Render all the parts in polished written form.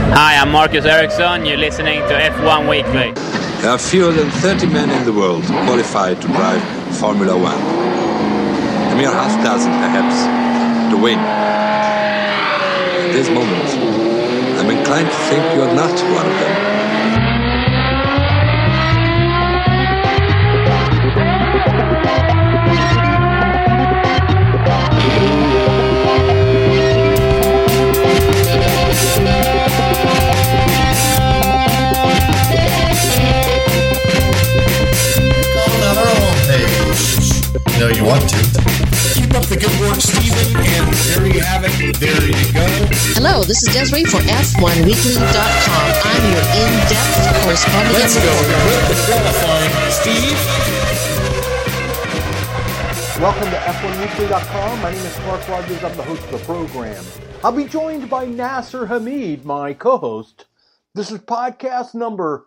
Hi, I'm Marcus Ericsson. You're listening to F1 Weekly. There are fewer than 30 men in the world qualified to drive Formula One. A mere half dozen, perhaps, to win. At this moment, I'm inclined to think you're not one of them. No, you want to. Keep up the good work, Stephen, and there you have it. There you go. Hello, this is Desiree for F1Weekly.com. I'm your in-depth correspondent. Let's go with the qualifying, Steve. Welcome to F1Weekly.com. My name is Clark Rogers. I'm the host of the program. I'll be joined by Nasser Hamid, my co-host. This is podcast number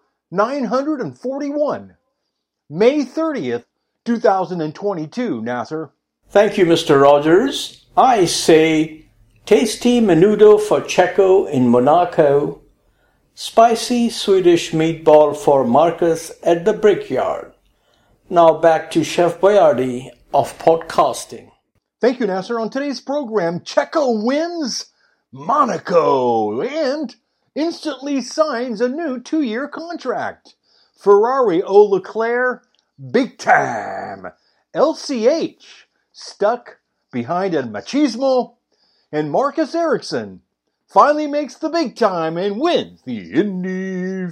941, May 30th, 2022, Nasser. Thank you, Mr. Rogers. I say tasty menudo for Checo in Monaco, spicy Swedish meatball for Marcus at the Brickyard. Now back to Chef Boyardee of podcasting. Thank you, Nasser. On today's program, Checo wins Monaco and instantly signs a new 2-year contract. Ferrari Leclerc, big time. LCH stuck behind a machismo, and Marcus Ericsson finally makes the big time and wins the Indy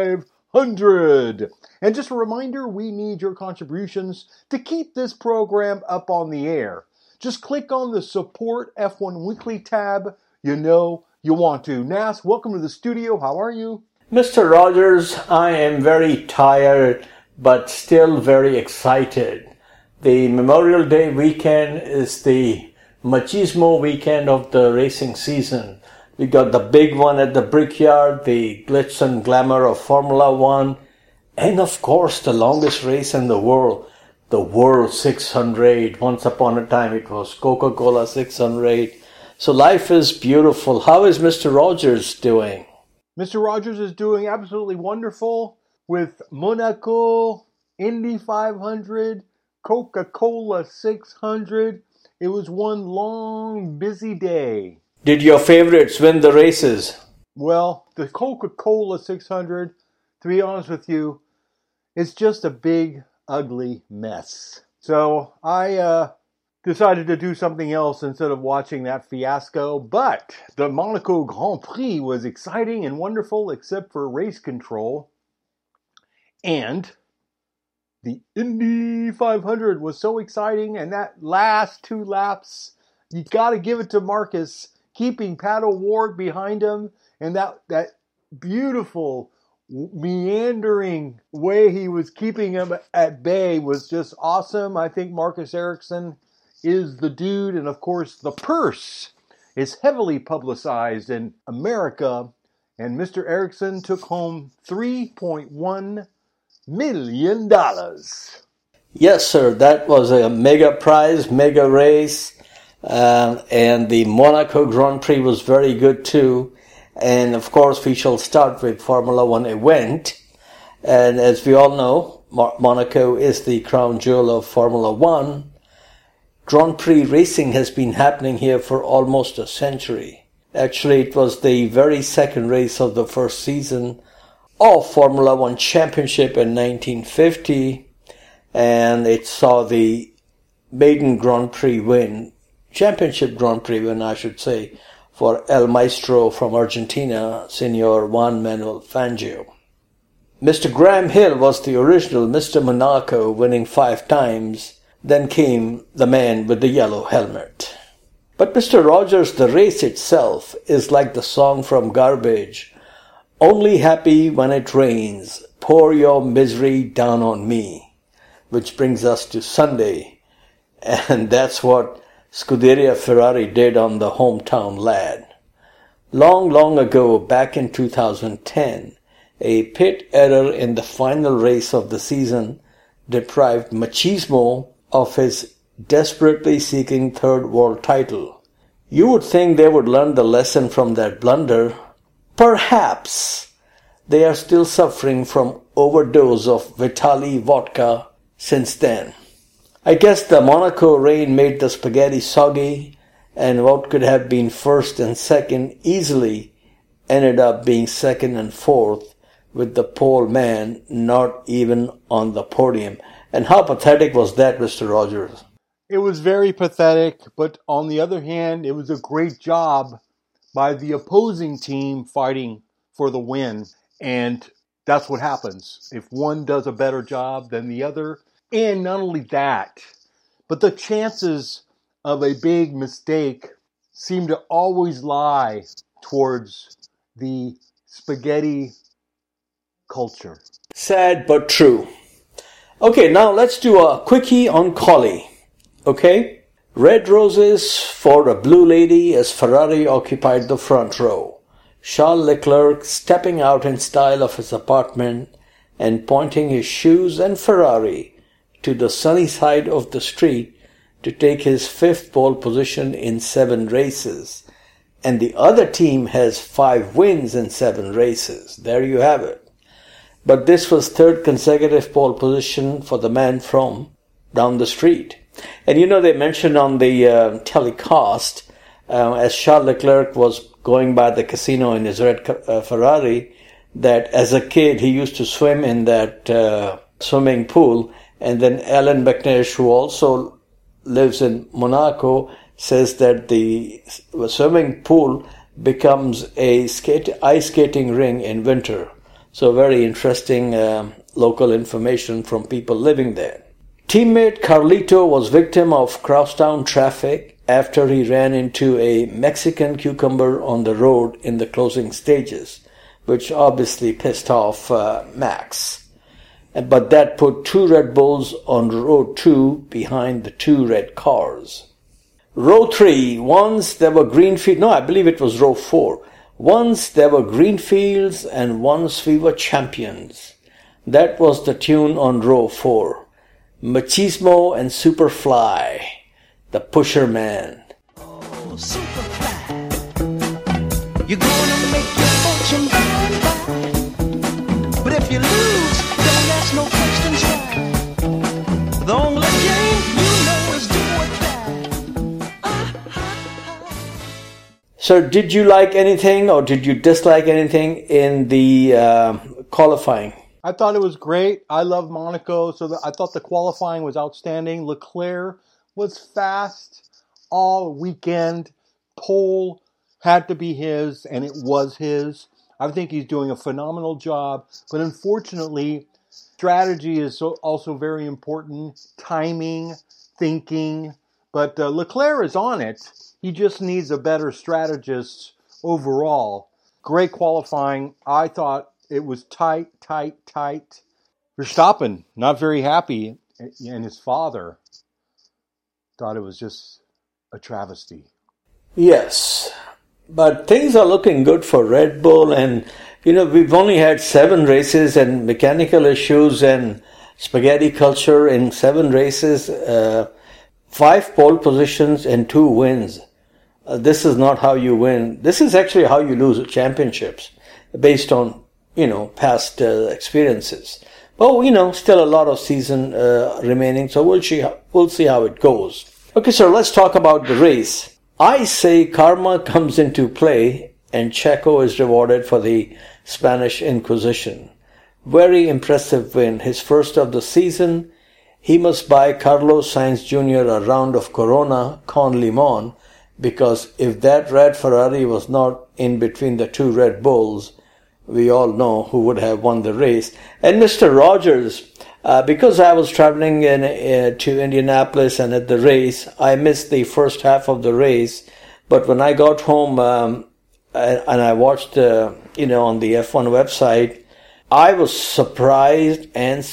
500. And just a reminder, we need your contributions to keep this program up on the air. Just click on the Support F1 Weekly tab. You know you want to. Nas, welcome to the studio. How are you? Mr. Rogers, I am very tired, but still very excited. The Memorial Day weekend is the machismo weekend of the racing season. We got the big one at the Brickyard, the glitz and glamour of Formula One, and of course the longest race in the World 600. Once upon a time it was Coca-Cola 600. So life is beautiful. How is Mr. Rogers doing? Mr. Rogers is doing absolutely wonderful with Monaco, Indy 500, Coca-Cola 600. It was one long, busy day. Did your favorites win the races? Well, the Coca-Cola 600, to be honest with you, it's just a big, ugly mess. So I decided to do something else instead of watching that fiasco. But the Monaco Grand Prix was exciting and wonderful, except for race control. And the Indy 500 was so exciting, and that last 2 laps, you got to give it to Marcus, keeping Pat O'Ward behind him, and that beautiful, meandering way he was keeping him at bay was just awesome. I think Marcus Ericsson is the dude, and of course the purse is heavily publicized in America, and Mr. Ericsson took home $3.1 million. Yes, sir. That was a mega prize, mega race. And the Monaco Grand Prix was very good too. And of course, we shall start with Formula One event. And as we all know, Monaco is the crown jewel of Formula One. Grand Prix racing has been happening here for almost a century. Actually, it was the very second race of the first season of Formula One Championship in 1950, and it saw the maiden Grand Prix win, Championship Grand Prix win, I should say, for El Maestro from Argentina, Senor Juan Manuel Fangio. Mr. Graham Hill was the original Mr. Monaco, winning 5 times. Then came the man with the yellow helmet. But Mr. Rogers, the race itself is like the song from Garbage. Only happy when it rains, pour your misery down on me. Which brings us to Sunday. And that's what Scuderia Ferrari did on the hometown lad. Long ago, back in 2010, a pit error in the final race of the season deprived Machismo of his desperately seeking third world title. You would think they would learn the lesson from that blunder, Perhaps they are still suffering from overdose of Vitali vodka since then. I guess the Monaco rain made the spaghetti soggy, and what could have been first and second easily ended up being second and fourth, with the pole man not even on the podium. And how pathetic was that, Mr. Rogers? It was very pathetic, but on the other hand, it was a great job by the opposing team fighting for the win. And that's what happens if one does a better job than the other. And not only that, but the chances of a big mistake seem to always lie towards the spaghetti culture. Sad but true. Okay, now let's do a quickie on Collie. Okay? Red roses for a blue lady as Ferrari occupied the front row. Charles Leclerc stepping out in style of his apartment and pointing his shoes and Ferrari to the sunny side of the street to take his 5th pole position in 7 races. And the other team has 5 wins in 7 races. There you have it. But this was 3rd consecutive pole position for the man from down the street. And you know, they mentioned on the telecast, as Charles Leclerc was going by the casino in his red Ferrari, that as a kid he used to swim in that swimming pool. And then Alan McNish, who also lives in Monaco, says that the swimming pool becomes a ice skating ring in winter. So very interesting local information from people living there. Teammate Carlito was victim of crosstown traffic after he ran into a Mexican cucumber on the road in the closing stages, which obviously pissed off Max. But that put 2 Red Bulls on row 2 behind the 2 red cars. Row 3, once there were green fields, no, I believe it was row 4. Once there were green fields and once we were champions. That was the tune on row 4. Machismo and Superfly, the Pusher Man. Oh, Superfly, you're gonna make your fortune by and by. But if you lose, then there's no questions why. The only game you know is do or die. Sir, did you like anything or did you dislike anything in the qualifying? I thought it was great. I love Monaco, so I thought the qualifying was outstanding. Leclerc was fast all weekend. Pole had to be his, and it was his. I think he's doing a phenomenal job, but unfortunately, strategy is also very important. Timing, thinking, but Leclerc is on it. He just needs a better strategist overall. Great qualifying. I thought it was tight. Verstappen, not very happy, and his father thought it was just a travesty. Yes, but things are looking good for Red Bull, and you know, we've only had 7 races and mechanical issues and spaghetti culture in 7 races, 5 pole positions and 2 wins. This is not how you win. This is actually how you lose championships, based on, you know, past experiences. But, you know, still a lot of season remaining, so we'll see how it goes. Okay, so let's talk about the race. I say karma comes into play and Checo is rewarded for the Spanish Inquisition. Very impressive win, his first of the season. He must buy Carlos Sainz Jr. a round of Corona con Limon, because if that red Ferrari was not in between the 2 Red Bulls, we all know who would have won the race. And Mr. Rogers, because I was traveling to Indianapolis and at the race, I missed the first half of the race. But when I got home and I watched, on the F1 website, I was surprised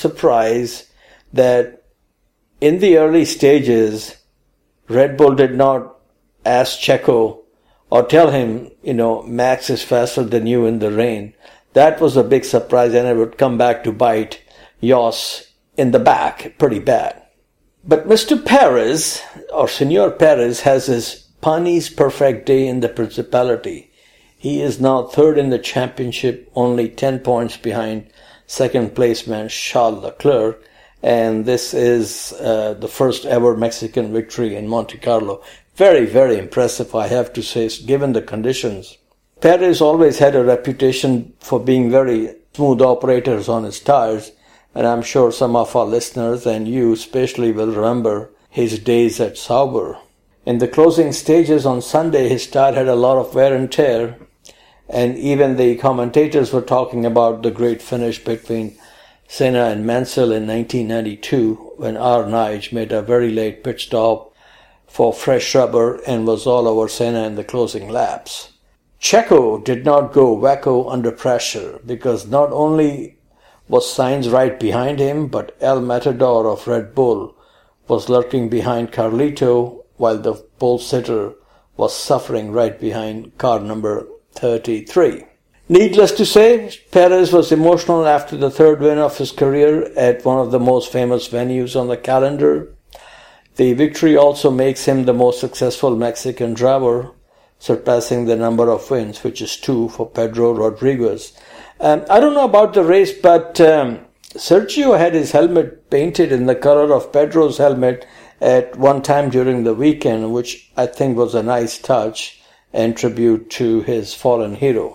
that in the early stages, Red Bull did not ask Checo or tell him, Max is faster than you in the rain. That was a big surprise, and it would come back to bite Jos in the back pretty bad. But Mr. Perez, or Senor Perez, has his Pani's perfect day in the Principality. He is now third in the championship, only 10 points behind second placeman Charles Leclerc, and this is the first ever Mexican victory in Monte Carlo. Very, very impressive, I have to say, given the conditions. Perez always had a reputation for being very smooth operators on his tires, and I'm sure some of our listeners and you especially will remember his days at Sauber. In the closing stages on Sunday, his tire had a lot of wear and tear, and even the commentators were talking about the great finish between Senna and Mansell in 1992 when R. Nige made a very late pit stop for fresh rubber and was all over Senna in the closing laps. Checo did not go wacko under pressure because not only was Sainz right behind him, but El Matador of Red Bull was lurking behind Carlito while the pole sitter was suffering right behind car number 33. Needless to say, Perez was emotional after the third win of his career at one of the most famous venues on the calendar. The victory also makes him the most successful Mexican driver, surpassing the number of wins, which is 2 for Pedro Rodriguez. I don't know about the race, but Sergio had his helmet painted in the color of Pedro's helmet at one time during the weekend, which I think was a nice touch and tribute to his fallen hero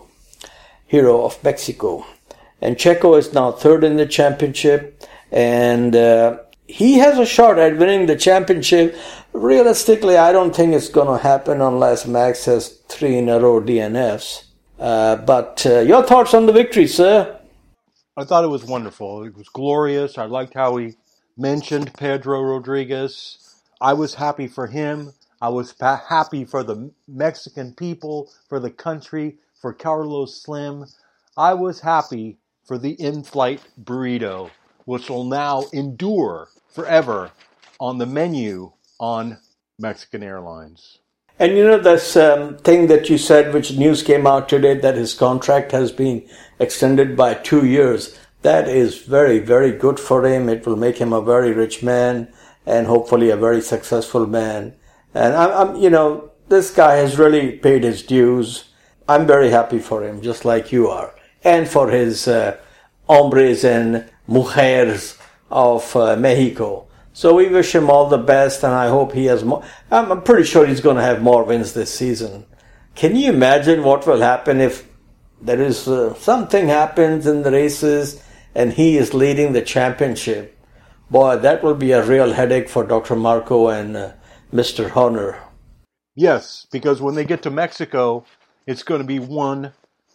of Mexico. And Checo is now third in the championship, and he has a shot at winning the championship. Realistically, I don't think it's going to happen unless Max has 3 in a row DNFs. But your thoughts on the victory, sir? I thought it was wonderful. It was glorious. I liked how he mentioned Pedro Rodriguez. I was happy for him. I was happy for the Mexican people, for the country, for Carlos Slim. I was happy for the in-flight burrito, which will now endure forever on the menu on Mexican Airlines. And you know this thing that you said, which news came out today, that his contract has been extended by 2 years. That is very, very good for him. It will make him a very rich man and hopefully a very successful man. And I'm this guy has really paid his dues. I'm very happy for him, just like you are. And for his hombres and mujeres of Mexico. So we wish him all the best, and I hope he has more. I'm pretty sure he's going to have more wins this season. Can you imagine what will happen if there is something happens in the races and he is leading the championship? Boy, that will be a real headache for Dr. Marco and Mr. Horner. Yes, because when they get to Mexico, it's going to be one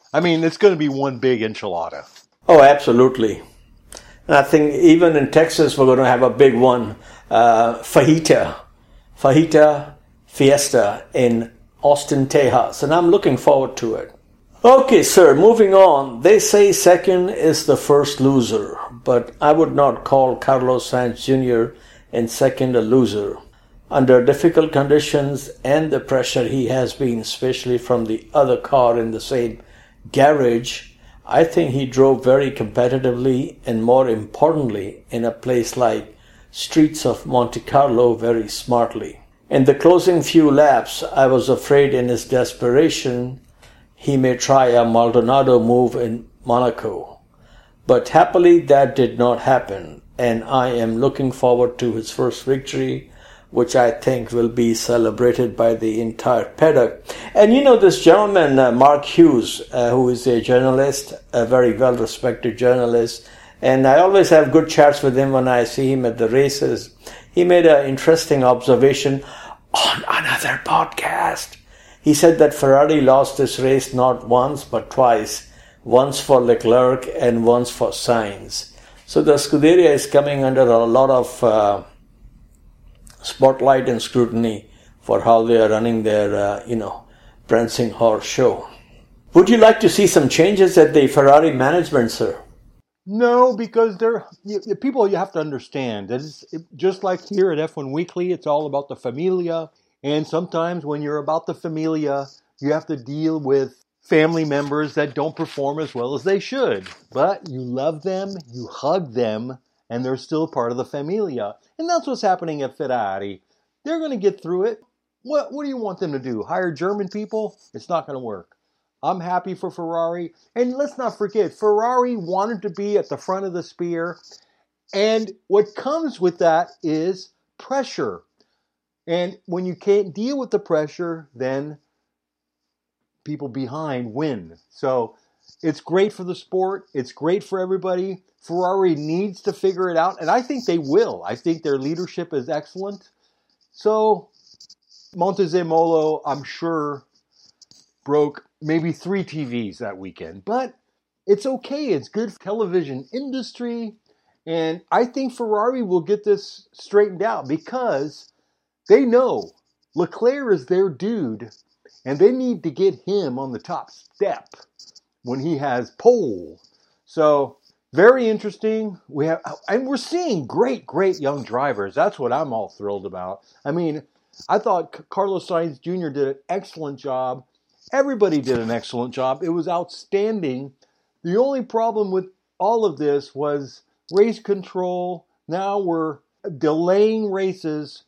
big enchilada. Oh, absolutely. And I think even in Texas, we're going to have a big one, fajita fiesta in Austin, Texas. And I'm looking forward to it. Okay, sir, moving on. They say second is the first loser, but I would not call Carlos Sainz Jr. in second a loser. Under difficult conditions and the pressure he has been, especially from the other car in the same garage, I think he drove very competitively and, more importantly, in a place like streets of Monte Carlo very smartly. In the closing few laps, I was afraid in his desperation he may try a Maldonado move in Monaco. But happily that did not happen, and I am looking forward to his first victory, which I think will be celebrated by the entire paddock. And you know this gentleman, Mark Hughes, who is a journalist, a very well-respected journalist, and I always have good chats with him when I see him at the races. He made an interesting observation on another podcast. He said that Ferrari lost this race not once but twice, once for Leclerc and once for Sainz. So the Scuderia is coming under a lot of spotlight and scrutiny for how they are running their, prancing horse show. Would you like to see some changes at the Ferrari management, sir? No, because people you have to understand that it's just like here at F1 Weekly, it's all about the familia. And sometimes when you're about the familia, you have to deal with family members that don't perform as well as they should. But you love them, you hug them, and they're still part of the familia. And that's what's happening at Ferrari. They're going to get through it. What do you want them to do? Hire German people? It's not going to work. I'm happy for Ferrari. And let's not forget, Ferrari wanted to be at the front of the spear. And what comes with that is pressure. And when you can't deal with the pressure, then people behind win. So it's great for the sport. It's great for everybody. Ferrari needs to figure it out. And I think they will. I think their leadership is excellent. So Montezemolo, I'm sure, broke maybe 3 TVs that weekend. But it's okay. It's good for television industry. And I think Ferrari will get this straightened out because they know Leclerc is their dude. And they need to get him on the top step when he has pole. So very interesting. We're seeing great young drivers. That's what I'm all thrilled about. I mean, I thought Carlos Sainz Jr. did an excellent job. Everybody did an excellent job. It was outstanding. The only problem with all of this was race control. Now we're delaying races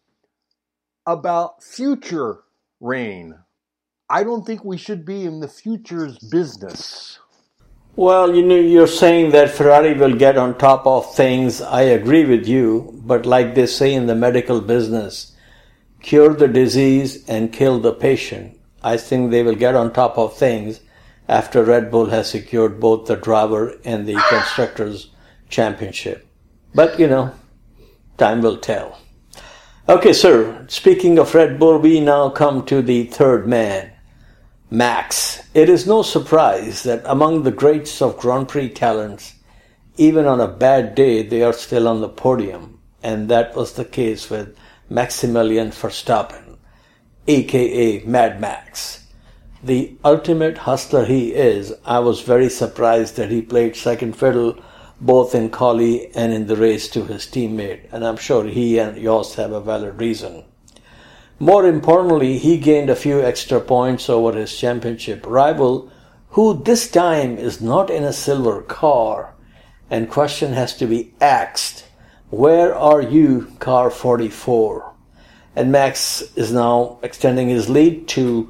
about future rain. I don't think we should be in the futures business. Well, you're saying that Ferrari will get on top of things. I agree with you, but like they say in the medical business, cure the disease and kill the patient. I think they will get on top of things after Red Bull has secured both the driver and the constructors' championship. But, time will tell. Okay, sir, speaking of Red Bull, we now come to the third man, Max. It is no surprise that among the greats of Grand Prix talents, even on a bad day, they are still on the podium. And that was the case with Maximilian Verstappen, aka Mad Max. The ultimate hustler he is. I was very surprised that he played second fiddle both in quali and in the race to his teammate, and I'm sure he and Jost have a valid reason. More importantly, he gained a few extra points over his championship rival, who this time is not in a silver car, and question has to be asked, where are you, car 44? And Max is now extending his lead to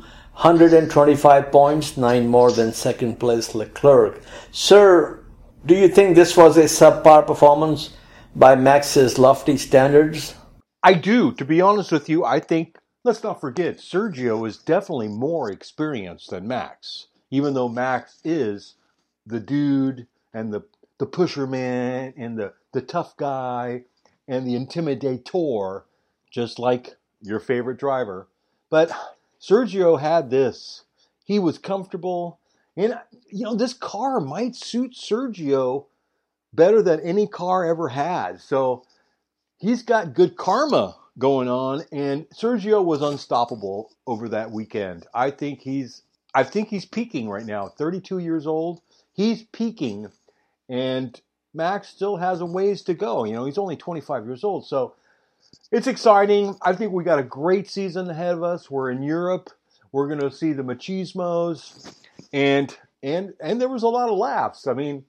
125 points, 9 more than second place Leclerc. Sir, do you think this was a subpar performance by Max's lofty standards? I do. To be honest with you, I think, let's not forget, Sergio is definitely more experienced than Max. Even though Max is the dude and the pusher man and the tough guy and the intimidator, just like your favorite driver. But Sergio had this. He was comfortable. And, this car might suit Sergio better than any car ever has. So he's got good karma going on. And Sergio was unstoppable over that weekend. I think he's peaking right now. 32 years old. He's peaking. And Max still has a ways to go. He's only 25 years old. So it's exciting. I think we got a great season ahead of us. We're in Europe. We're going to see the machismos. And there was a lot of laughs. I mean,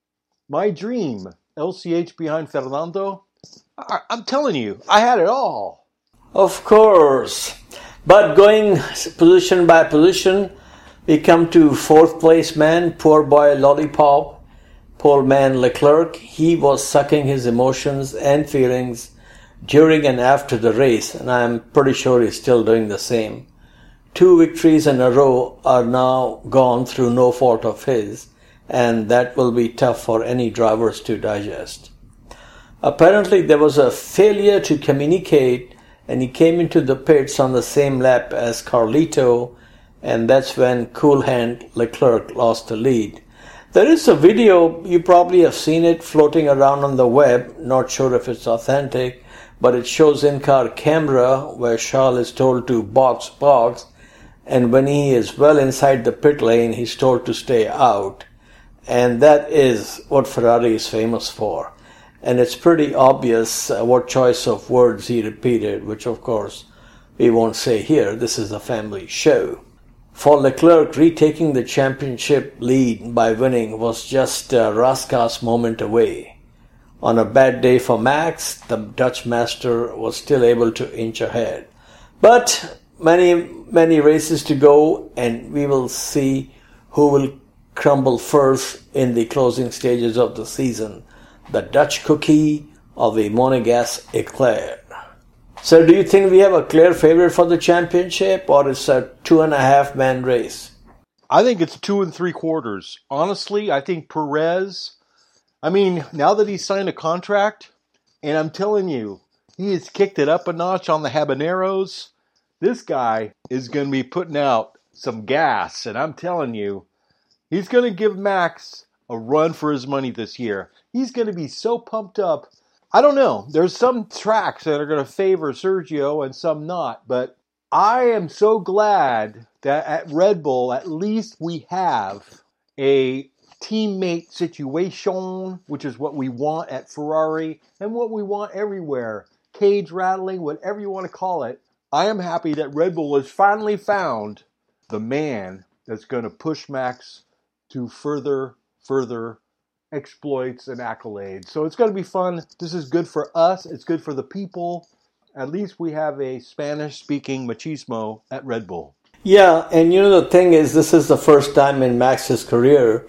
my dream, LCH behind Fernando, I'm telling you, I had it all. Of course. But going position by position, we come to fourth place man, poor boy Lollipop, poor man Leclerc. He was sucking his emotions and feelings during and after the race, and I'm pretty sure he's still doing the same. 2 victories in a row are now gone through no fault of his, and that will be tough for any drivers to digest. Apparently there was a failure to communicate, and he came into the pits on the same lap as Carlito, and that's when Cool Hand Leclerc lost the lead. There is a video, you probably have seen it floating around on the web, not sure if it's authentic, but it shows in-car camera where Charles is told to box, and when he is well inside the pit lane, he's told to stay out. And that is what Ferrari is famous for. And it's pretty obvious what choice of words he repeated, which of course we won't say here. This is a family show. For Leclerc, retaking the championship lead by winning was just a Raskas moment away. On a bad day for Max, the Dutch master was still able to inch ahead. But many races to go, and we will see who will crumble first in the closing stages of the seaon, the Dutch cookie or the Monegasque eclair. So do you think we have a clear favorite for the championship, or it's a 2.5-man race? I think it's 2 3/4. Honestly, I think Perez, now that he's signed a contract, and I'm telling you, he has kicked it up a notch on the habaneros. This guy is going to be putting out some gas, and I'm telling you, he's going to give Max a run for his money this year. He's going to be so pumped up. I don't know. There's some tracks that are going to favor Sergio and some not, but I am so glad that at Red Bull, at least we have a teammate situation, which is what we want at Ferrari and what we want everywhere. Cage rattling, whatever you want to call it. I am happy that Red Bull has finally found the man that's going to push Max to further exploits and accolades. So it's going to be fun. This is good for us. It's good for the people. At least we have a Spanish-speaking machismo at Red Bull. Yeah, and the thing is, this is the first time in Max's career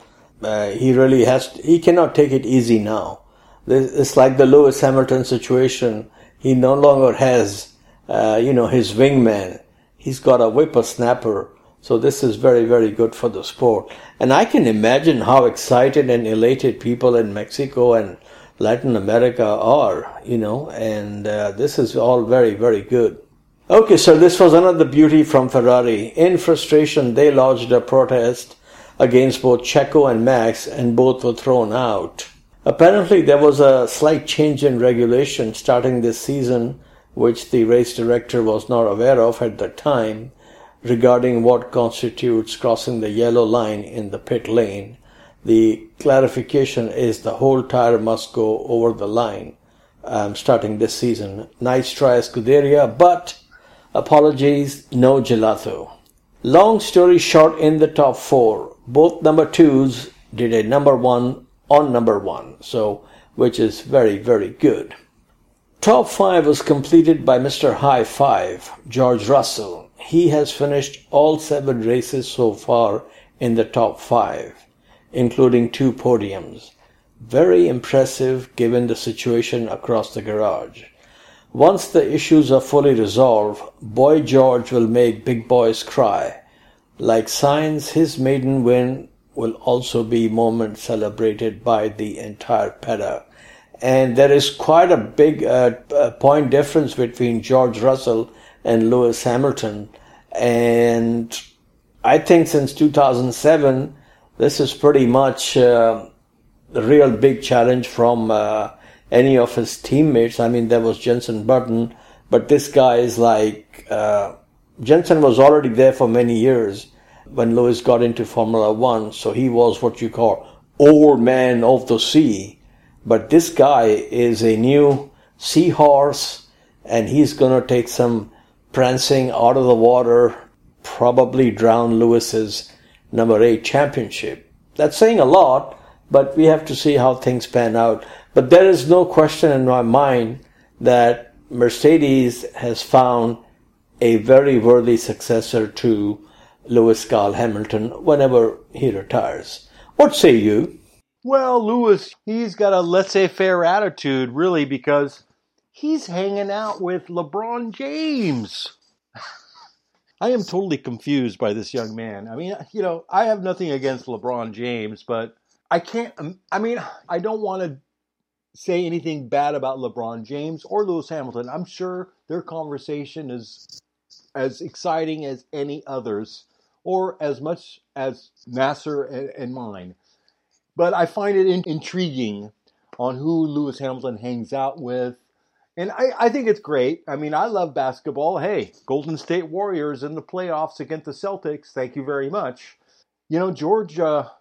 he cannot take it easy now. It's like the Lewis Hamilton situation. He no longer has, his wingman. He's got a whippersnapper. So this is very, very good for the sport. And I can imagine how excited and elated people in Mexico and Latin America are, and this is all very, very good. Okay, so this was another beauty from Ferrari. In frustration, they lodged a protest against both Checo and Max, and both were thrown out. Apparently, there was a slight change in regulation starting this season, which the race director was not aware of at the time, regarding what constitutes crossing the yellow line in the pit lane. The clarification is the whole tire must go over the line starting this season. Nice try, Scuderia, but apologies, no gelato. Long story short, in the top 4, both number 2s did a number 1 on number 1, so which is very, very good. Top 5 was completed by Mr. High Five, George Russell. He has finished all 7 races so far in the top 5, including 2 podiums. Very impressive given the situation across the garage. Once the issues are fully resolved, Boy George will make big boys cry. Like Sainz, his maiden win will also be a moment celebrated by the entire paddock. And there is quite a big point difference between George Russell and Lewis Hamilton. And I think since 2007, this is pretty much the real big challenge from any of his teammates. There was Jenson Button, but this guy is like, Jenson was already there for many years when Lewis got into Formula One, so he was what you call old man of the sea. But this guy is a new seahorse, and he's going to take some prancing out of the water, probably drown Lewis's number 8 championship. That's saying a lot, but we have to see how things pan out. But there is no question in my mind that Mercedes has found a very worthy successor to Lewis Carl Hamilton whenever he retires. What say you? Well, Lewis, he's got a laissez-faire attitude, really, because he's hanging out with LeBron James. I am totally confused by this young man. I have nothing against LeBron James, but I don't want to say anything bad about LeBron James or Lewis Hamilton. I'm sure their conversation is as exciting as any others, or as much as Nasser and mine. But I find it intriguing on who Lewis Hamilton hangs out with. And I think it's great. I love basketball. Hey, Golden State Warriors in the playoffs against the Celtics. Thank you very much. George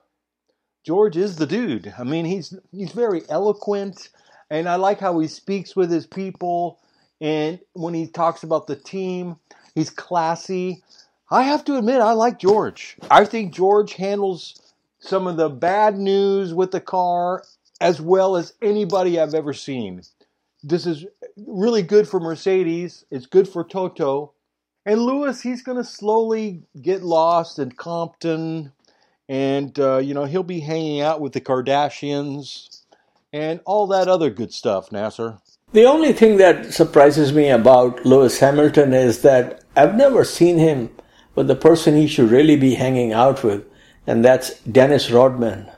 is the dude. He's very eloquent. And I like how he speaks with his people. And when he talks about the team, he's classy. I have to admit, I like George. I think George handles some of the bad news with the car as well as anybody I've ever seen. This is really good for Mercedes. It's good for Toto. And Lewis, he's going to slowly get lost in Compton And, he'll be hanging out with the Kardashians and all that other good stuff, Nasser. The only thing that surprises me about Lewis Hamilton is that I've never seen him with the person he should really be hanging out with, and that's Dennis Rodman.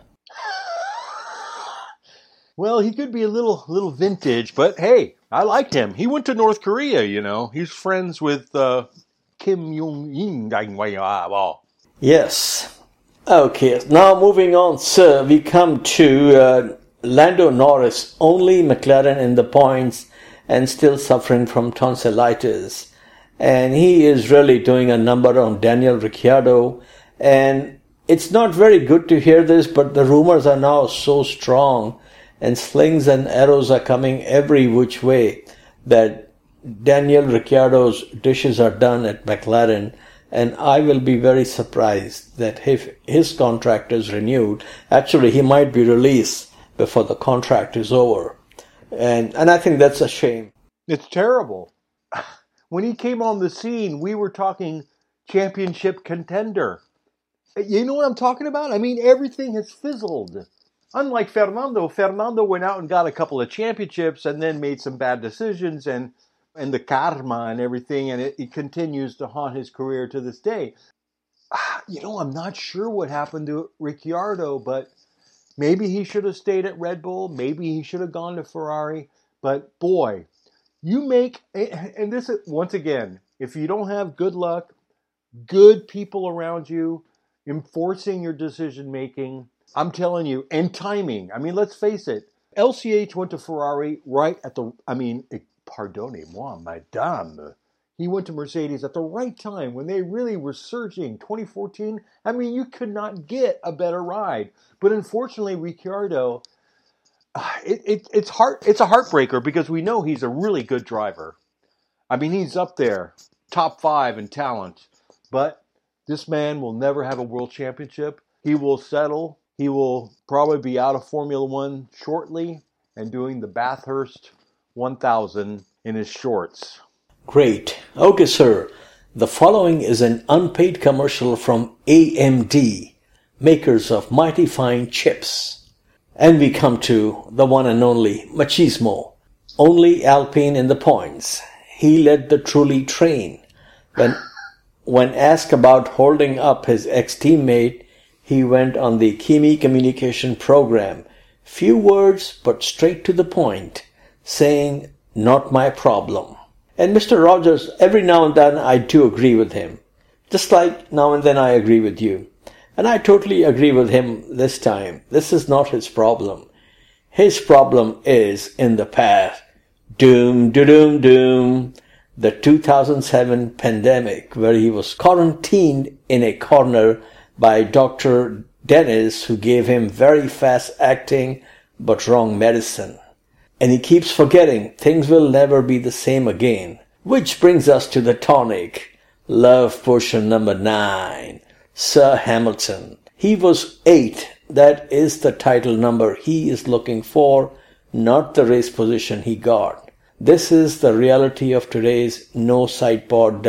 Well, he could be a little vintage, but hey, I liked him. He went to North Korea, He's friends with Kim Jong-un. Yes. Okay, now moving on, sir, we come to Lando Norris, only McLaren in the points and still suffering from tonsillitis. And he is really doing a number on Daniel Ricciardo. And it's not very good to hear this, but the rumors are now so strong and slings and arrows are coming every which way that Daniel Ricciardo's dishes are done at McLaren. And I will be very surprised that if his contract is renewed, actually he might be released before the contract is over. And I think that's a shame. It's terrible. When he came on the scene, we were talking championship contender. You know what I'm talking about? I mean, everything has fizzled. Unlike Fernando went out and got a couple of championships and then made some bad decisions and the karma and everything, and it continues to haunt his career to this day. I'm not sure what happened to Ricciardo, but maybe he should have stayed at Red Bull. Maybe he should have gone to Ferrari. But boy, and this is, once again, if you don't have good luck, good people around you, enforcing your decision making, I'm telling you, and timing. I mean, let's face it. LCH went to Ferrari pardonnez-moi, madame. He went to Mercedes at the right time when they really were surging. 2014, I mean, you could not get a better ride. But unfortunately, Ricciardo, it's a heartbreaker because we know he's a really good driver. I mean, he's up there, top 5 in talent. But this man will never have a world championship. He will settle. He will probably be out of Formula One shortly and doing the Bathurst 1000 in his shorts. Great. Okay, sir. The following is an unpaid commercial from AMD, makers of mighty fine chips. And we come to the one and only Machismo, only Alpine in the points. He led the Trulli train. When asked about holding up his ex-teammate, he went on the Kimi communication program. Few words, but straight to the point, saying, "Not my problem." And Mr. Rogers, every now and then I do agree with him. Just like now and then I agree with you. And I totally agree with him this time. This is not his problem. His problem is in the past. Doom, doom, doom. The 2007 pandemic, where he was quarantined in a corner by Dr. Dennis, who gave him very fast-acting but wrong medicine. And he keeps forgetting things will never be the same again. Which brings us to the tonic. Love potion number 9. Sir Hamilton. He was 8. That is the title number he is looking for, not the race position he got. This is the reality of today's no sidepod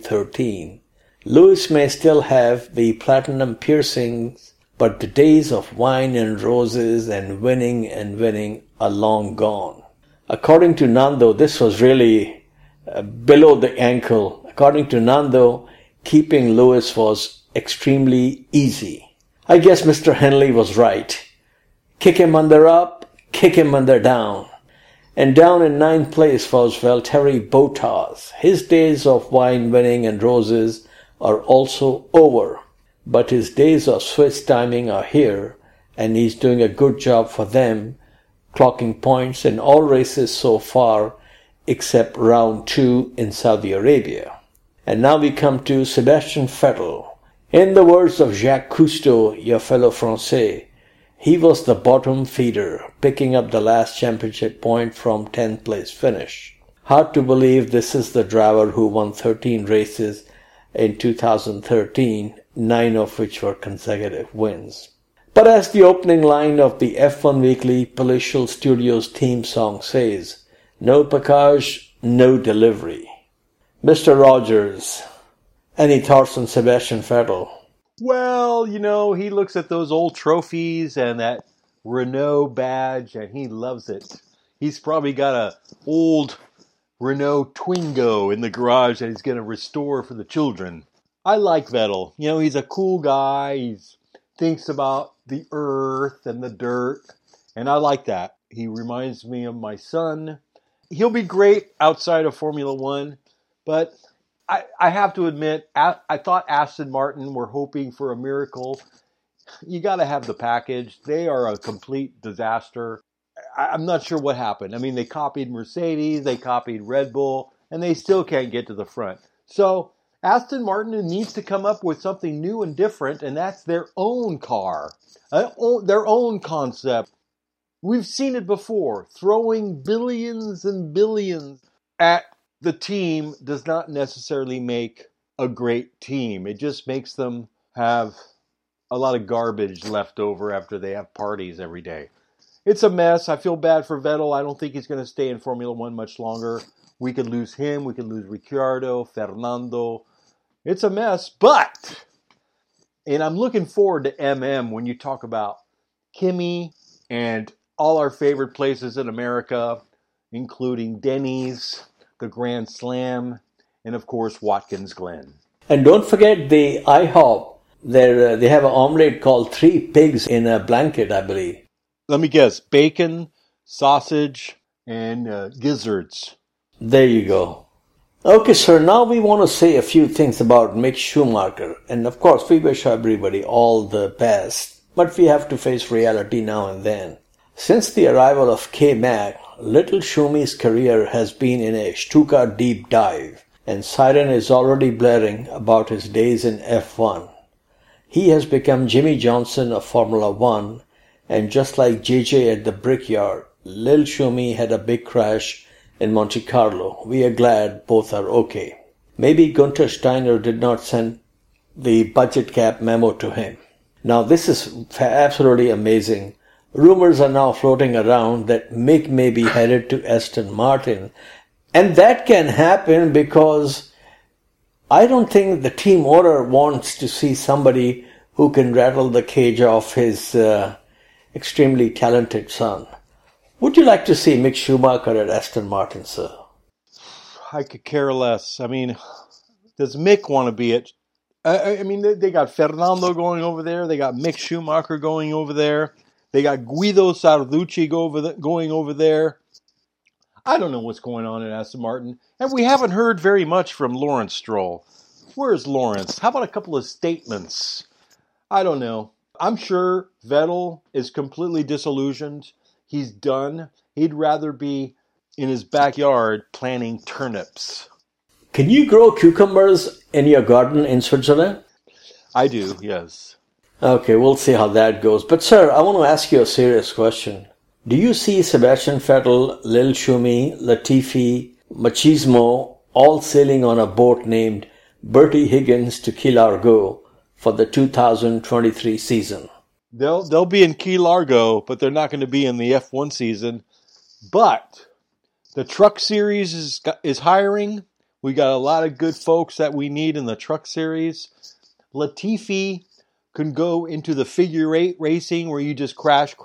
W13. Lewis may still have the platinum piercings, but the days of wine and roses and winning are long gone. According to Nando, this was really below the ankle. According to Nando, keeping Lewis was extremely easy. I guess Mr. Henley was right. Kick him under up, kick him under down. And down in 9th place was Valtteri Bottas. His days of wine, winning and roses are also over. But his days of Swiss timing are here, and he's doing a good job for them, clocking points in all races so far, except round 2 in Saudi Arabia. And now we come to Sebastian Vettel. In the words of Jacques Cousteau, your fellow Français, he was the bottom feeder, picking up the last championship point from 10th place finish. Hard to believe this is the driver who won 13 races in 2013, 9 of which were consecutive wins. But as the opening line of the F1 Weekly Palatial Studios theme song says, no package, no delivery. Mr. Rogers, any thoughts on Sebastian Vettel? Well, he looks at those old trophies and that Renault badge, and he loves it. He's probably got a old Renault Twingo in the garage that he's going to restore for the children. I like Vettel. He's a cool guy. He thinks about the earth and the dirt, and I like that. He reminds me of my son. He'll be great outside of Formula One, but I have to admit, I thought Aston Martin were hoping for a miracle. You got to have the package. They are a complete disaster. I'm not sure what happened. I mean, they copied Mercedes, they copied Red Bull, and they still can't get to the front. So Aston Martin needs to come up with something new and different, and that's their own car, their own concept. We've seen it before. Throwing billions and billions at the team does not necessarily make a great team. It just makes them have a lot of garbage left over after they have parties every day. It's a mess. I feel bad for Vettel. I don't think he's going to stay in Formula One much longer. We could lose him. We could lose Ricciardo, Fernando. It's a mess, and I'm looking forward to MM when you talk about Kimi and all our favorite places in America, including Denny's, the Grand Slam, and of course Watkins Glen. And don't forget the IHOP. They have an omelette called Three Pigs in a Blanket, I believe. Let me guess, bacon, sausage, and gizzards. There you go. Okay, sir, now we want to say a few things about Mick Schumacher. And of course, we wish everybody all the best. But we have to face reality now and then. Since the arrival of K-Mac, little Schumy's career has been in a Stuka deep dive, and Siren is already blaring about his days in F1. He has become Jimmy Johnson of Formula One, and just like JJ at the Brickyard, Lil Schumi had a big crash in Monte Carlo. We are glad both are okay. Maybe Gunther Steiner did not send the budget cap memo to him. Now this is absolutely amazing. Rumors are now floating around that Mick may be headed to Aston Martin. And that can happen because I don't think the team owner wants to see somebody who can rattle the cage off his extremely talented son. Would you like to see Mick Schumacher at Aston Martin, sir? I could care less. I mean, does Mick want to be it? I mean, they got Fernando going over there. They got Mick Schumacher going over there. They got Guido Sarducci going over there. I don't know what's going on at Aston Martin. And we haven't heard very much from Lawrence Stroll. Where's Lawrence? How about a couple of statements? I don't know. I'm sure Vettel is completely disillusioned. He's done. He'd rather be in his backyard planting turnips. Can you grow cucumbers in your garden in Switzerland? I do, yes. Okay, we'll see how that goes. But sir, I want to ask you a serious question. Do you see Sebastian Vettel, Lil Schumi, Latifi, Machismo all sailing on a boat named Bertie Higgins to Key Largo for the 2023 season? They'll be in Key Largo, but they're not going to be in the F1 season. But the Truck Series is hiring. We got a lot of good folks that we need in the Truck Series. Latifi can go into the figure eight racing where you just crash.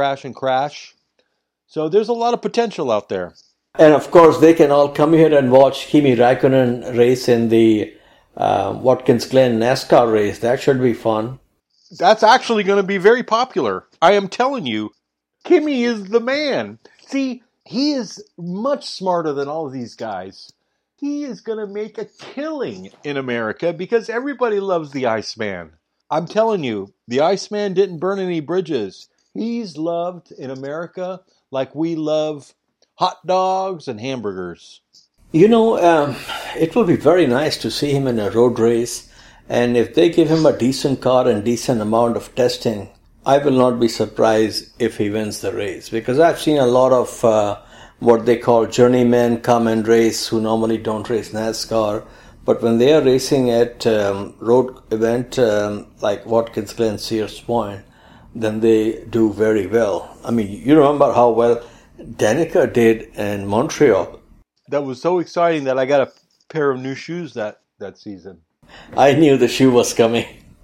So there's a lot of potential out there. And of course, they can all come here and watch Kimi Raikkonen race in the Watkins Glen NASCAR race. That should be fun. That's actually going to be very popular. I am telling you, Kimi is the man. See, he is much smarter than all of these guys. He is going to make a killing in America because everybody loves the Iceman. I'm telling you, the Iceman didn't burn any bridges. He's loved in America like we love hot dogs and hamburgers. You know, it will be very nice to see him in a road race. And if they give him a decent car and decent amount of testing, I will not be surprised if he wins the race. Because I've seen a lot of what they call journeymen come and race who normally don't race NASCAR. But when they are racing at road event like Watkins Glen, Sears Point, then they do very well. I mean, you remember how well Danica did in Montreal. That was so exciting that I got a pair of new shoes that season. I knew the shoe was coming.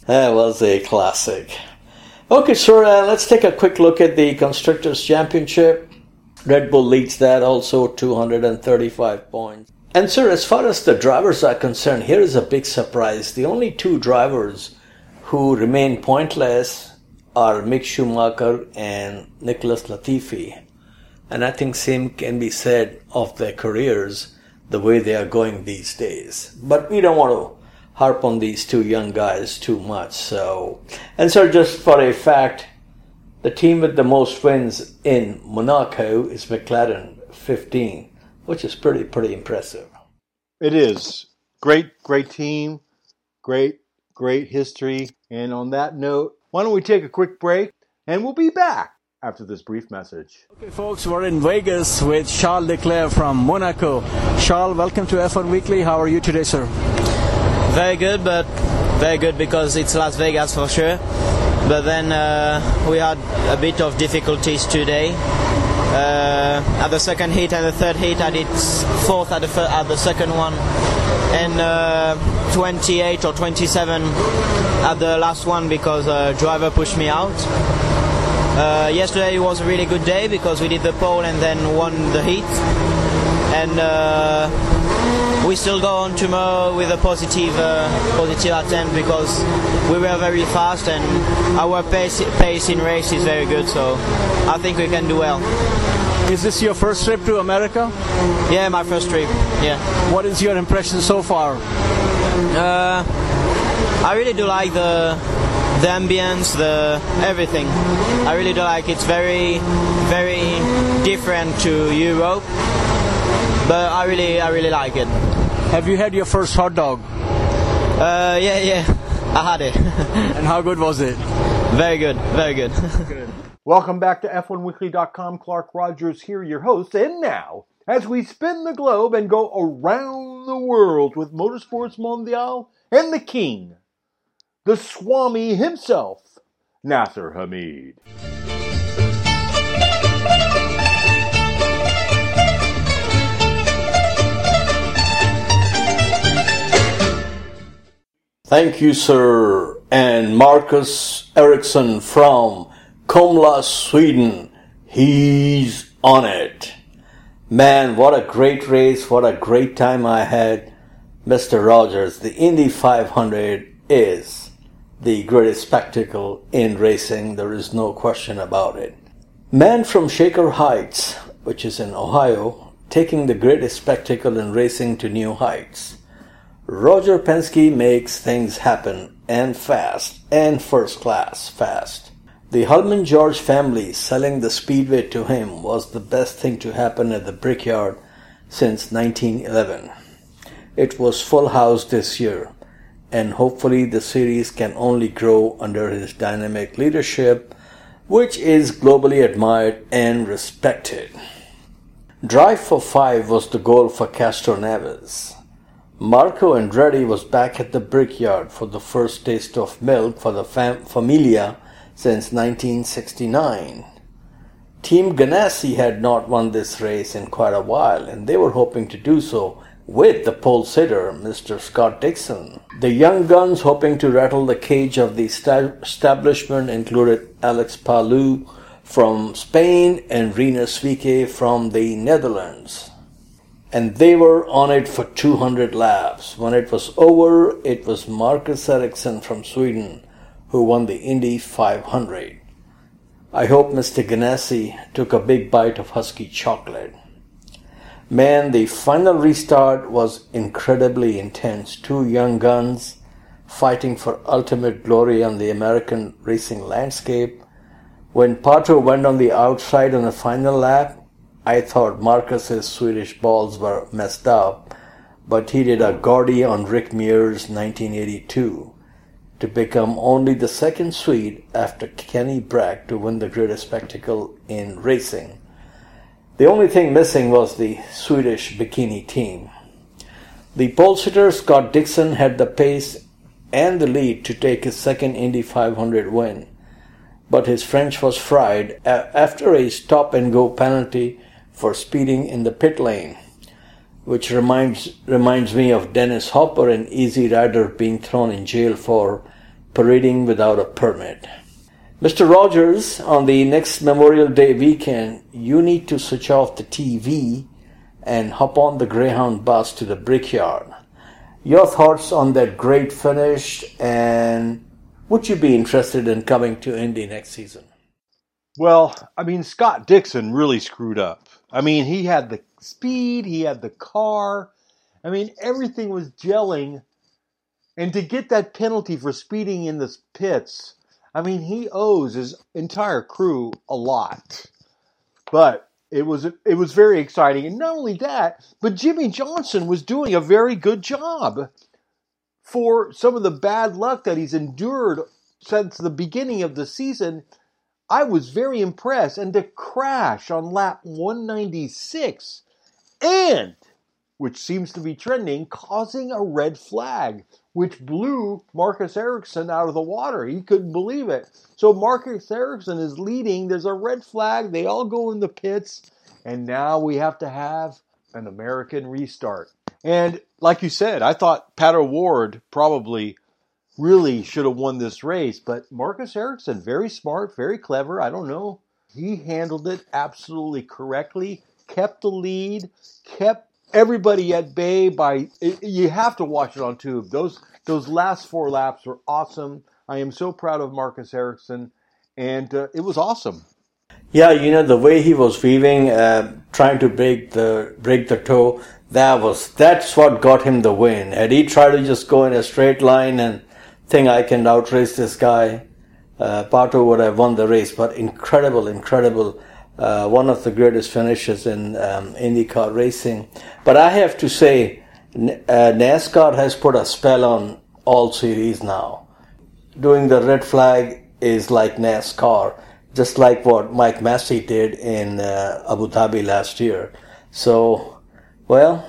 That was a classic. Okay, sir, let's take a quick look at the Constructors' Championship. Red Bull leads that also, 235 points. And sir, as far as the drivers are concerned, here is a big surprise. The only two drivers who remain pointless are Mick Schumacher and Nicholas Latifi. And I think same can be said of their careers, the way they are going these days. But we don't want to harp on these two young guys too much. So, and sir, just for a fact, the team with the most wins in Monaco is McLaren, 15, which is pretty impressive. It is. Great team. Great history. And on that note, why don't we take a quick break and we'll be back after this brief message. Okay, folks, we're in Vegas with Charles Leclerc from Monaco. Charles, welcome to F1 Weekly. How are you today, sir? Very good, but very good because it's Las Vegas for sure. But then we had a bit of difficulties today. At the second heat and the third heat, I did fourth at the second one, and 28 or 27 at the last one because a driver pushed me out. Yesterday was a really good day because we did the pole and then won the heat. And we still go on tomorrow with a positive attempt because we were very fast and our pace in race is very good. So I think we can do well. Is this your first trip to America? Yeah, my first trip. Yeah. What is your impression so far? I really do like the ambience, the everything. I really do like it. It's very different to Europe, but I really like it. Have you had your first hot dog? Yeah, I had it. And how good was it? Very good. Good. Welcome back to F1Weekly.com. Clark Rogers here, your host. And now, as we spin the globe and go around the world with Motorsports Mondial and the King, the Swami himself, Nasser Hamid. Thank you, sir. And Marcus Ericsson from Kumla, Sweden. He's on it. Man, what a great race. What a great time I had. Mr. Rogers, the Indy 500 is the greatest spectacle in racing. There is no question about it. Man from Shaker Heights, which is in Ohio, taking the greatest spectacle in racing to new heights. Roger Penske makes things happen, and fast, and first class fast. The Hulman George family selling the speedway to him was the best thing to happen at the Brickyard since 1911. It was full house this year, and hopefully the series can only grow under his dynamic leadership, which is globally admired and respected. Drive for 5 was the goal for Castroneves. Marco Andretti was back at the Brickyard for the first taste of milk for the Familia since 1969. Team Ganassi had not won this race in quite a while, and they were hoping to do so with the pole sitter, Mr. Scott Dixon. The young guns hoping to rattle the cage of the establishment included Alex Palou from Spain and Rinus VeeKay from the Netherlands. And they were on it for 200 laps. When it was over, it was Marcus Ericsson from Sweden who won the Indy 500. I hope Mr. Ganassi took a big bite of Husky chocolate. Man, the final restart was incredibly intense. Two young guns fighting for ultimate glory on the American racing landscape. When Pato went on the outside on the final lap, I thought Marcus's Swedish balls were messed up, but he did a Gordy on Rick Mears 1982 to become only the second Swede after Kenny Brack to win the greatest spectacle in racing. The only thing missing was the Swedish bikini team. The pole sitter Scott Dixon had the pace and the lead to take his second Indy 500 win, but his French was fried after a stop-and-go penalty for speeding in the pit lane, which reminds me of Dennis Hopper and Easy Rider being thrown in jail for parading without a permit. Mr. Rogers, on the next Memorial Day weekend, you need to switch off the TV and hop on the Greyhound bus to the Brickyard. Your thoughts on that great finish, and would you be interested in coming to Indy next season? Well, I mean, Scott Dixon really screwed up. I mean, he had the speed, he had the car. I mean, everything was gelling. And to get that penalty for speeding in the pits, I mean, he owes his entire crew a lot. But it was very exciting. And not only that, but Jimmy Johnson was doing a very good job for some of the bad luck that he's endured since the beginning of the season. I was very impressed. And to crash on lap 196, and, which seems to be trending, causing a red flag, which blew Marcus Ericsson out of the water. He couldn't believe it. So Marcus Ericsson is leading. There's a red flag. They all go in the pits. And now we have to have an American restart. And like you said, I thought Pat O'Ward probably really should have won this race. But Marcus Ericsson, very smart, very clever. I don't know. He handled it absolutely correctly, kept the lead, kept everybody at bay by, you have to watch it on tube. Those last 4 laps were awesome. I am so proud of Marcus Ericsson, and it was awesome. Yeah, the way he was weaving, trying to break the toe, that's what got him the win. Had he tried to just go in a straight line and think I can outrace this guy, Pato would have won the race. But incredible. One of the greatest finishes in IndyCar racing. But I have to say, NASCAR has put a spell on all series now. Doing the red flag is like NASCAR, just like what Mike Massey did in Abu Dhabi last year. So, well,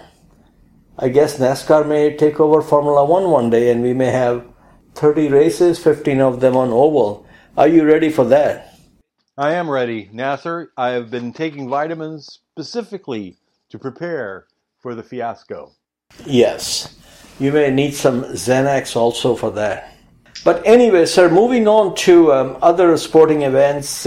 I guess NASCAR may take over Formula One one day, and we may have 30 races, 15 of them on oval. Are you ready for that? I am ready, Nasser. I have been taking vitamins specifically to prepare for the fiasco. Yes, you may need some Xanax also for that. But anyway, sir, moving on to other sporting events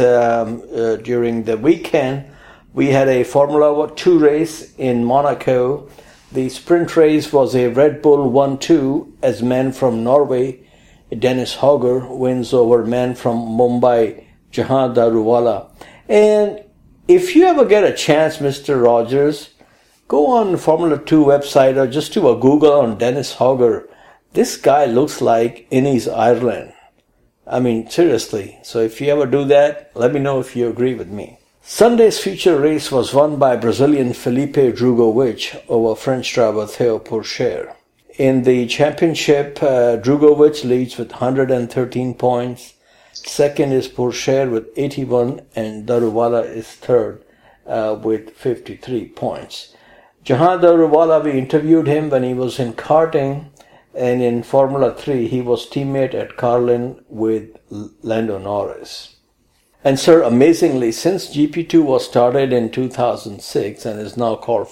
during the weekend, we had a Formula 2 race in Monaco. The sprint race was a Red Bull 1-2 as man from Norway, Dennis Hogger, wins over man from Mumbai, Jahan Daruwala. And if you ever get a chance, Mr. Rogers, go on Formula 2 website or just do a Google on Dennis Hogger. This guy looks like Innis Ireland. I mean, seriously. So if you ever do that, let me know if you agree with me. Sunday's feature race was won by Brazilian Felipe Drugovich over French driver Theo Pourchaire. In the championship, Drugovich leads with 113 points. Second is Pourchaire with 81, and Daruwala is third with 53 points. Jahan Daruwala, we interviewed him when he was in karting, and in Formula 3, he was teammate at Carlin with Lando Norris. And sir, amazingly, since GP2 was started in 2006 and is now called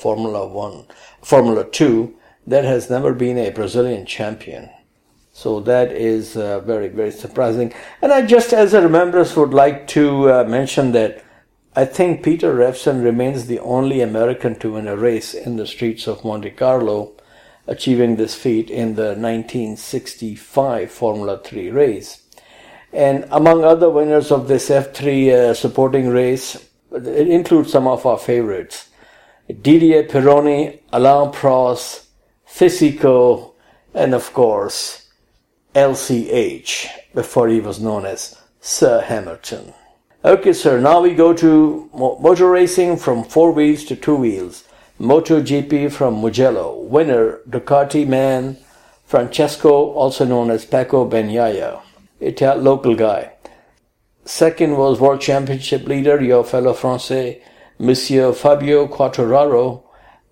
Formula 2, there has never been a Brazilian champion. So that is very, very surprising. And I just, as a remembrance, would like to mention that I think Peter Revson remains the only American to win a race in the streets of Monte Carlo, achieving this feat in the 1965 Formula 3 race. And among other winners of this F3 supporting race, it includes some of our favorites: Didier Pironi, Alain Prost, Fisico, and of course, LCH, before he was known as Sir Hamilton. Okay, sir, now we go to motor racing from 4 wheels to 2 wheels. MotoGP from Mugello. Winner, Ducati man, Francesco, also known as Paco Bagnaia, local guy. Second was World Championship leader, your fellow Francais, Monsieur Fabio Quartararo,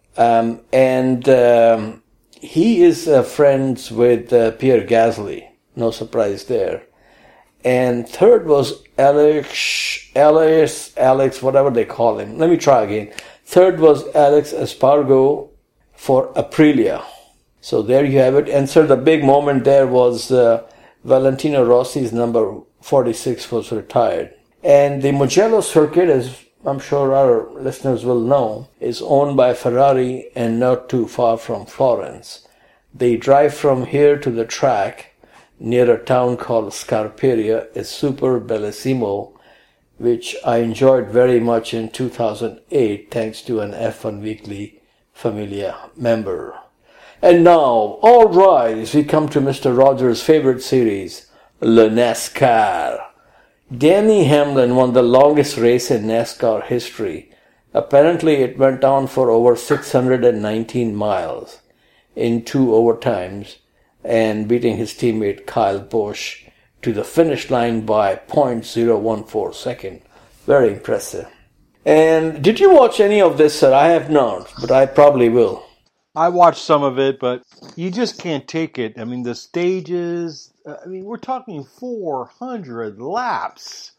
and he is friends with Pierre Gasly. No surprise there. And third was Alex, whatever they call him. Let me try again. Third was Alex Espargaro for Aprilia. So there you have it. And sir, the big moment there was Valentino Rossi's number 46 was retired. And the Mugello circuit, as I'm sure our listeners will know, is owned by Ferrari and not too far from Florence. The drive from here to the track near a town called Scarperia is super bellissimo, which I enjoyed very much in 2008 thanks to an F1 Weekly Familia member. And now, all rise, we come to Mr. Rogers' favorite series, Le NASCAR. Denny Hamlin won the longest race in NASCAR history. Apparently it went on for over 619 miles in 2 overtimes and beating his teammate Kyle Busch to the finish line by 0.014 second. Very impressive. And did you watch any of this, sir? I have not, but I probably will. I watched some of it, but you just can't take it. I mean, the stages, we're talking 400 laps.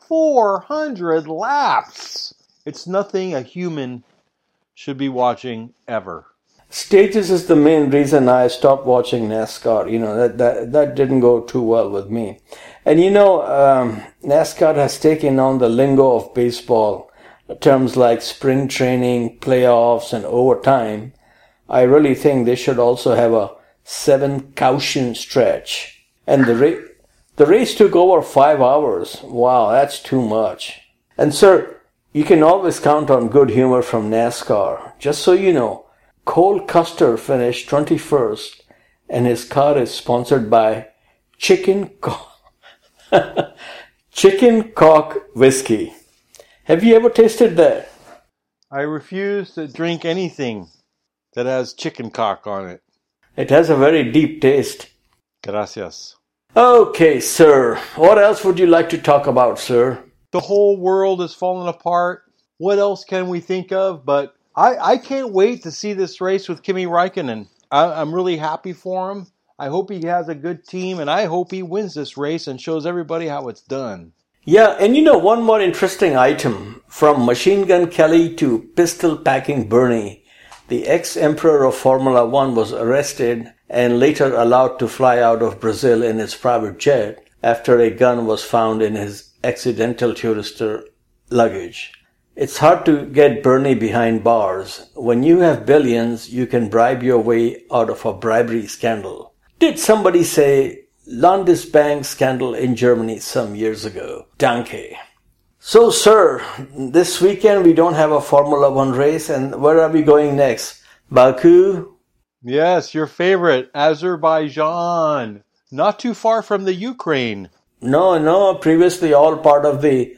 400 laps! It's nothing a human should be watching ever. Stages is the main reason I stopped watching NASCAR. That didn't go too well with me. And NASCAR has taken on the lingo of baseball. Terms like spring training, playoffs, and overtime. I really think they should also have a 7-caution stretch. And the race took over 5 hours. Wow, that's too much. And sir, you can always count on good humor from NASCAR. Just so you know, Cole Custer finished 21st, and his car is sponsored by Chicken Cock Whiskey. Have you ever tasted that? I refuse to drink anything that has chicken cock on it. It has a very deep taste. Gracias. Okay, sir. What else would you like to talk about, sir? The whole world is falling apart. What else can we think of? But I can't wait to see this race with Kimi Räikkönen. I'm really happy for him. I hope he has a good team, and I hope he wins this race and shows everybody how it's done. Yeah, and one more interesting item. From Machine Gun Kelly to Pistol Packing Bernie, the ex-emperor of Formula One was arrested and later allowed to fly out of Brazil in his private jet after a gun was found in his accidental tourister luggage. It's hard to get Bernie behind bars. When you have billions, you can bribe your way out of a bribery scandal. Did somebody say Landesbank scandal in Germany some years ago? Danke. So, sir, this weekend we don't have a Formula One race, and where are we going next? Baku? Yes, your favorite, Azerbaijan. Not too far from the Ukraine. No, previously all part of the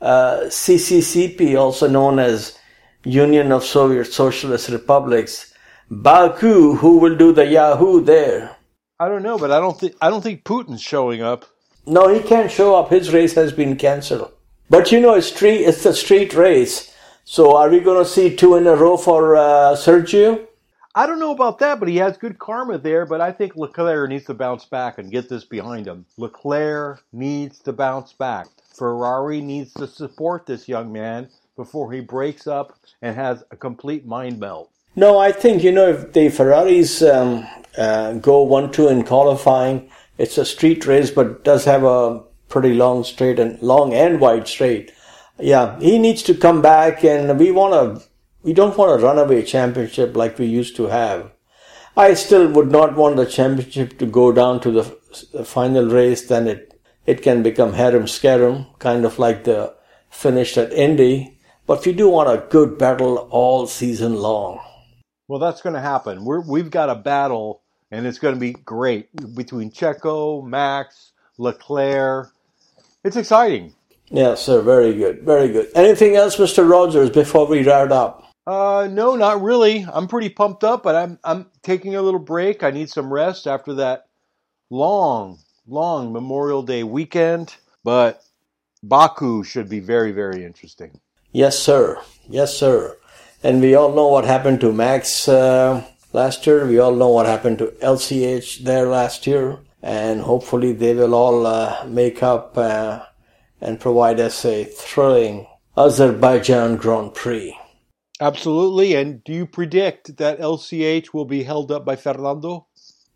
CCCP, also known as Union of Soviet Socialist Republics. Baku, who will do the Yahoo there? I don't know, but I don't think Putin's showing up. No, he can't show up. His race has been cancelled. But it's a street race. So are we going to see 2 in a row for Sergio? I don't know about that, but he has good karma there. But I think Leclerc needs to bounce back and get this behind him. Leclerc needs to bounce back. Ferrari needs to support this young man before he breaks up and has a complete mind melt. No, I think, if the Ferraris go 1-2 in qualifying, it's a street race, but does have a pretty long and wide straight. Yeah, he needs to come back, and we don't want a runaway championship like we used to have. I still would not want the championship to go down to the final race. Then it can become harem-scarum, kind of like the finish at Indy. But we do want a good battle all season long. Well, that's going to happen. We've got a battle, and it's going to be great between Checo, Max, Leclerc. It's exciting. Yes, sir. Very good. Very good. Anything else, Mr. Rogers, before we wrap up? No, not really. I'm pretty pumped up, but I'm taking a little break. I need some rest after that long Memorial Day weekend. But Baku should be very, very interesting. Yes, sir. Yes, sir. And we all know what happened to Max last year. We all know what happened to LCH there last year. And hopefully they will all make up and provide us a thrilling Azerbaijan Grand Prix. Absolutely. And do you predict that LCH will be held up by Fernando?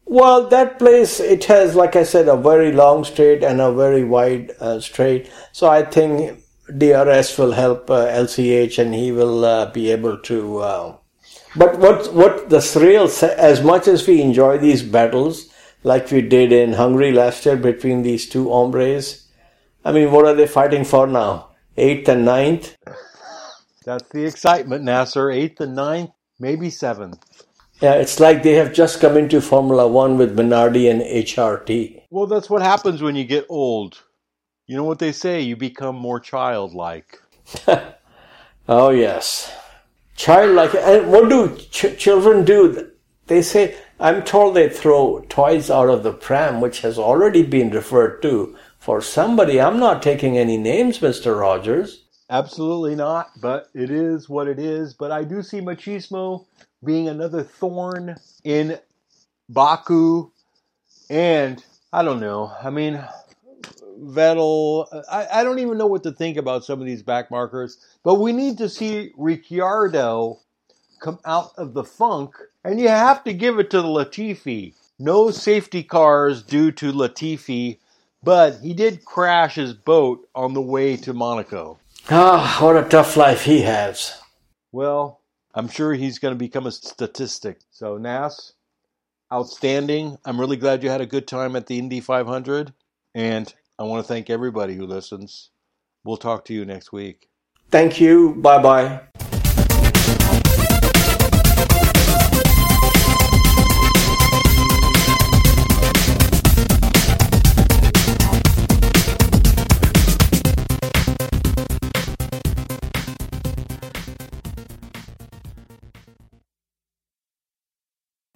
Well, that place, it has, like I said, a very long straight and a very wide straight. So I think DRS will help LCH, and he will be able to... But what the thrill, as much as we enjoy these battles, like we did in Hungary last year between these two hombres, I mean, what are they fighting for now? 8th and 9th? That's the excitement, Nasser. 8th and 9th, maybe 7th. Yeah, it's like they have just come into Formula One with Minardi and HRT. Well, that's what happens when you get old. You know what they say, you become more childlike. Oh, yes. Childlike. And what do children do? They say, I'm told they throw toys out of the pram, which has already been referred to for somebody. I'm not taking any names, Mr. Rogers. Absolutely not, but it is what it is. But I do see machismo being another thorn in Baku. And I don't know. I mean, Vettel, I don't even know what to think about some of these back markers. But we need to see Ricciardo come out of the funk. And you have to give it to the Latifi. No safety cars due to Latifi. But he did crash his boat on the way to Monaco. Ah, what a tough life he has. Well, I'm sure he's going to become a statistic. So, Nas, outstanding. I'm really glad you had a good time at the Indy 500. And I want to thank everybody who listens. We'll talk to you next week. Thank you. Bye-bye.